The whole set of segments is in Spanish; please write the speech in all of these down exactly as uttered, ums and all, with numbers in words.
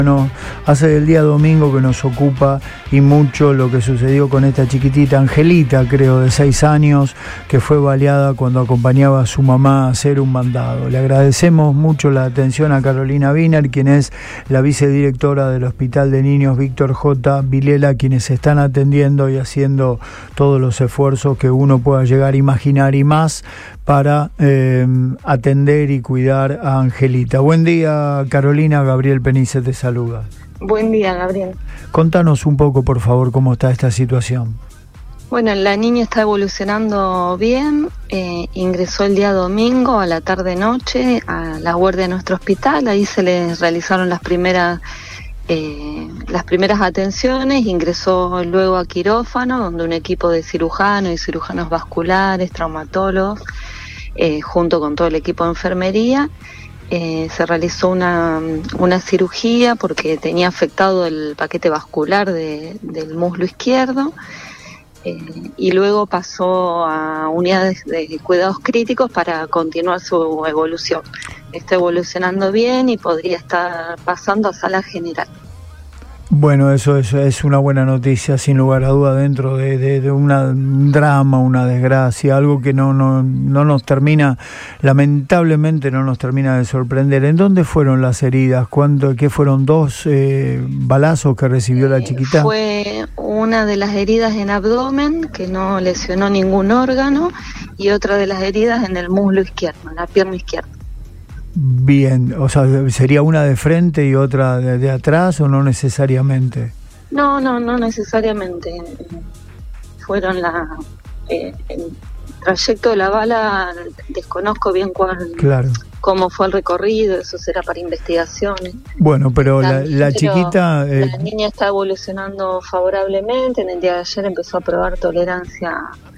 Bueno, hace el día domingo que nos ocupa y mucho lo que sucedió con esta chiquitita Angelita, creo, de seis años, que fue baleada cuando acompañaba a su mamá a hacer un mandado. Le agradecemos mucho la atención a Carolina Wiener, quien es la vicedirectora del Hospital de Niños Víctor J. Vilela, quienes están atendiendo y haciendo todos los esfuerzos que uno pueda llegar a imaginar y más para eh, atender y cuidar a Angelita. Buen día, Carolina. Gabriel Penice te saluda. Buen día, Gabriel. Contanos un poco, por favor, cómo está esta situación. Bueno, la niña está evolucionando bien. Eh, ingresó el día domingo a la tarde-noche a la guardia de nuestro hospital. Ahí se le realizaron las primeras eh, las primeras atenciones. Ingresó luego a quirófano, donde un equipo de cirujanos y cirujanos vasculares, traumatólogos, eh, junto con todo el equipo de enfermería, Eh, se realizó una, una cirugía porque tenía afectado el paquete vascular de, del muslo izquierdo, eh, y luego pasó a unidades de cuidados críticos para continuar su evolución. Está evolucionando bien y podría estar pasando a sala general. Bueno, eso es, es una buena noticia, sin lugar a duda, dentro de, de, de una, un drama, una desgracia, algo que no, no, no nos termina, lamentablemente no nos termina de sorprender. ¿En dónde fueron las heridas? ¿Cuándo, qué fueron dos eh, balazos que recibió la chiquita? Eh, fue una de las heridas en abdomen, que no lesionó ningún órgano, y otra de las heridas en el muslo izquierdo, en la pierna izquierda. Bien, o sea, ¿sería una de frente y otra de, de atrás o no necesariamente? No, no, no necesariamente. Fueron la... Eh, el trayecto de la bala, desconozco bien cuál, claro, cómo fue el recorrido, eso será para investigaciones. Bueno, pero la, la, la chiquita... Eh, la eh... niña está evolucionando favorablemente. En el día de ayer empezó a probar tolerancia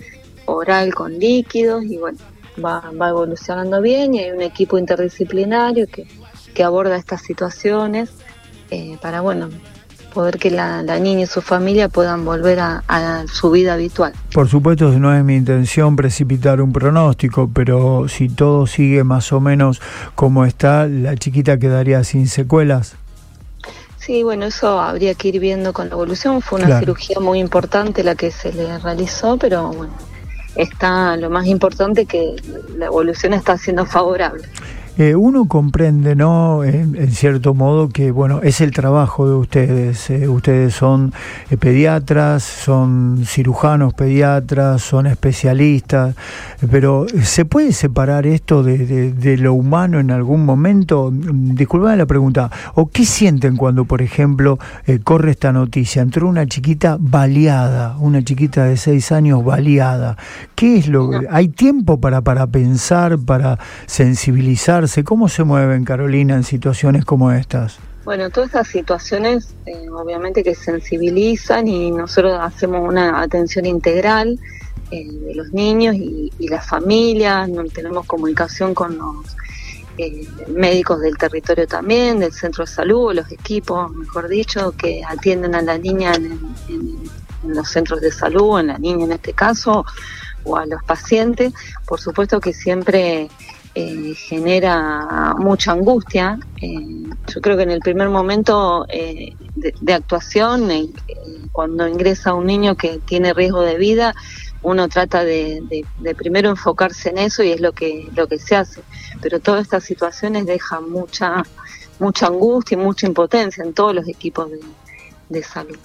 oral con líquidos y bueno, Va, va evolucionando bien, y hay un equipo interdisciplinario que, que aborda estas situaciones eh, para bueno poder que la, la niña y su familia puedan volver a, a su vida habitual. Por supuesto, no es mi intención precipitar un pronóstico, pero si todo sigue más o menos como está, ¿la chiquita quedaría sin secuelas? Sí, bueno, eso habría que ir viendo con la evolución. Fue una claro. cirugía muy importante la que se le realizó, pero bueno, está lo más importante, que la evolución está siendo favorable. Eh, uno comprende, ¿no?, en, en cierto modo, que bueno, es el trabajo de ustedes. Eh, ustedes son eh, pediatras, son cirujanos pediatras, son especialistas, eh, pero ¿se puede separar esto de, de, de lo humano en algún momento? Disculpame la pregunta. ¿O qué sienten cuando, por ejemplo, eh, corre esta noticia? Entró una chiquita baleada, una chiquita de seis años baleada. ¿Qué es lo? ¿Hay tiempo para, para pensar, para sensibilizar? ¿Cómo se mueven, Carolina, en situaciones como estas? Bueno, todas estas situaciones eh, obviamente que sensibilizan, y nosotros hacemos una atención integral eh, de los niños y, y las familias. Tenemos comunicación con los eh, médicos del territorio también, del centro de salud, los equipos, mejor dicho, que atienden a la niña en, en, en los centros de salud, en la niña en este caso, o a los pacientes. Por supuesto que siempre Eh, genera mucha angustia. Eh, yo creo que en el primer momento eh, de, de actuación, eh, cuando ingresa un niño que tiene riesgo de vida, uno trata de, de, de primero enfocarse en eso, y es lo que lo que se hace. Pero todas estas situaciones dejan mucha mucha angustia y mucha impotencia en todos los equipos de, de salud.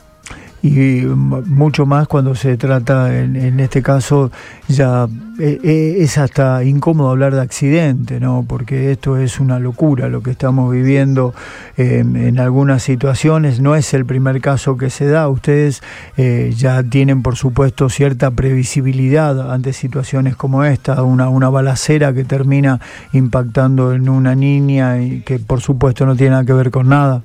Y mucho más cuando se trata, en, en este caso, ya eh, es hasta incómodo hablar de accidente, ¿no? Porque esto es una locura lo que estamos viviendo eh, en algunas situaciones. No es el primer caso que se da. Ustedes eh, ya tienen, por supuesto, cierta previsibilidad ante situaciones como esta, una, una balacera que termina impactando en una niña y que, por supuesto, no tiene nada que ver con nada.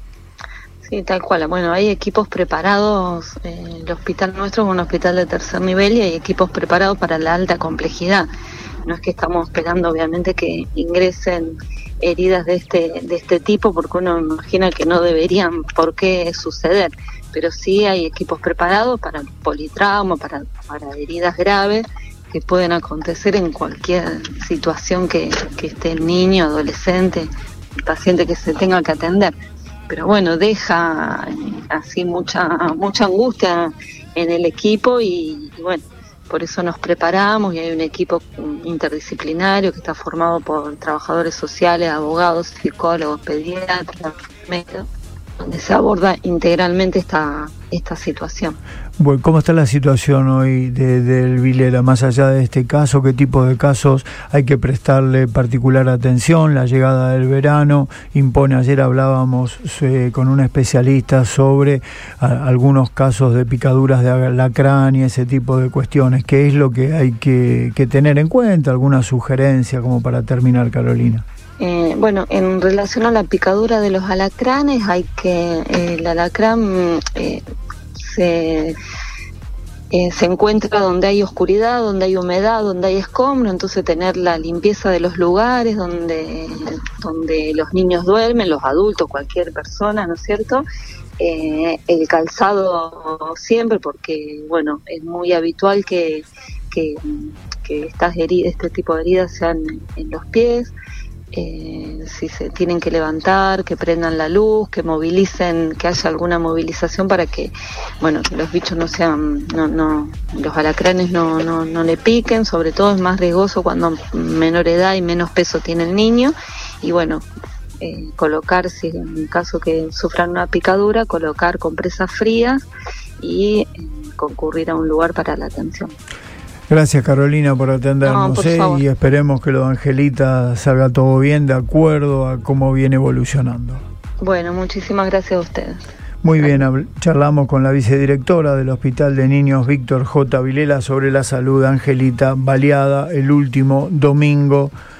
Sí, tal cual. Bueno, hay equipos preparados. Eh, el hospital nuestro es un hospital de tercer nivel y hay equipos preparados para la alta complejidad. No es que estamos esperando, obviamente, que ingresen heridas de este de este tipo, porque uno imagina que no deberían por qué suceder. Pero sí hay equipos preparados para politrauma, para, para heridas graves que pueden acontecer en cualquier situación que, que esté el niño, adolescente, el paciente que se tenga que atender. pero bueno, deja así mucha mucha angustia en el equipo y, y bueno, por eso nos preparamos y hay un equipo interdisciplinario que está formado por trabajadores sociales, abogados, psicólogos, pediatras, médicos, donde se aborda integralmente esta esta situación. Bueno, ¿cómo está la situación hoy de, del Vilela? Más allá de este caso, ¿qué tipo de casos hay que prestarle particular atención? La llegada del verano impone, ayer hablábamos eh, con un especialista sobre a, algunos casos de picaduras de alacrán y ese tipo de cuestiones. ¿Qué es lo que hay que, que tener en cuenta? ¿Alguna sugerencia como para terminar, Carolina? Eh, bueno, en relación a la picadura de los alacranes, hay que eh, el alacrán eh, se, eh, se encuentra donde hay oscuridad, donde hay humedad, donde hay escombro, entonces tener la limpieza de los lugares donde, donde los niños duermen, los adultos, cualquier persona, ¿no es cierto? Eh, el calzado siempre, porque bueno, es muy habitual que, que, que estas heridas, este tipo de heridas sean en los pies. Eh, si se tienen que levantar, que prendan la luz, que movilicen, que haya alguna movilización para que, bueno, que los bichos no sean, no, no, los alacranes no, no, no le piquen. Sobre todo es más riesgoso cuando menor edad y menos peso tiene el niño. Y bueno, eh, colocar, si en caso que sufran una picadura, colocar compresas frías y eh, concurrir a un lugar para la atención. Gracias, Carolina, por atendernos, no, por eh, y esperemos que lo de Angelita salga todo bien de acuerdo a cómo viene evolucionando. Bueno, muchísimas gracias a ustedes. Muy bien, charlamos con la vicedirectora del Hospital de Niños Víctor J. Vilela sobre la salud de Angelita, baleada el último domingo